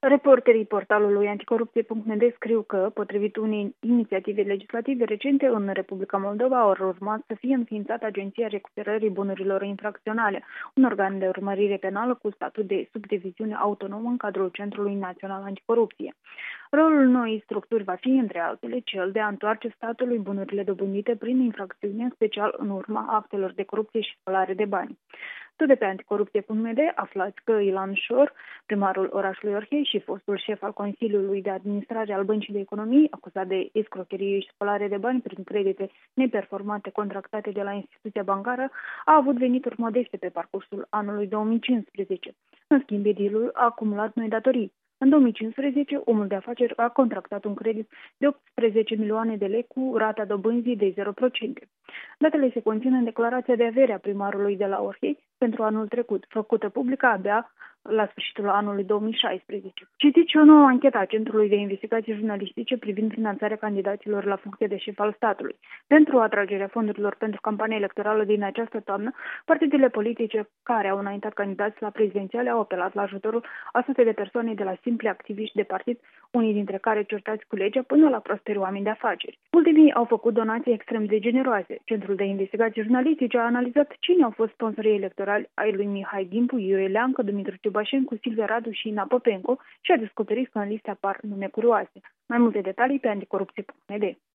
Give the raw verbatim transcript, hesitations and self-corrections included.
Reporterii portalului anticorupție punct m d scriu că, potrivit unei inițiative legislative recente în Republica Moldova, ar urma să fie înființată Agenția Recuperării Bunurilor Infracționale, un organ de urmărire penală cu statut de subdiviziune autonomă în cadrul Centrului Național Anticorupție. Rolul noii structuri va fi, între altele, cel de a întoarce statului bunurile dobândite prin infracțiune, în special în urma actelor de corupție și spălare de bani. Tot de pe anticorupție punct m d aflați că Ilan Șor, primarul orașului Orhei și fostul șef al Consiliului de Administrare al Băncii de Economii, acuzat de escrocherie și spălare de bani prin credite neperformante contractate de la instituția bancară, a avut venituri modeste pe parcursul anului două mii cincisprezece. În schimb, edilul a acumulat noi datorii. În două mii cincisprezece, omul de afaceri a contractat un credit de optsprezece milioane de lei cu rata dobânzii de zero la sută. Datele se conțin în declarația de avere a primarului de la Orhei pentru anul trecut, făcută publică abia la sfârșitul anului două mii șaisprezece. Citiți o nouă anchetă a Centrului de Investigații Jurnalistice privind finanțarea candidaților la funcție de șef al statului. Pentru atragerea fondurilor pentru campania electorală din această toamnă, partidele politice care au înaintat candidați la prezidențiale au apelat la ajutorul a sute de persoane, de la simpli activiști de partid, unii dintre care certați cu legea, până la prosperi oameni de afaceri. Ultimii au făcut donații extrem de generoase. Centrul de Investigații Jurnalistice a analizat cine au fost sponsorii electorali ai lui Mihai Gimpu, Iurie Leancă, Dumitru Ciubașencu, Silvia Radu și Ina Popenco și a descoperit că în liste apar nume curioase. Mai multe detalii pe anticorupție punct m d.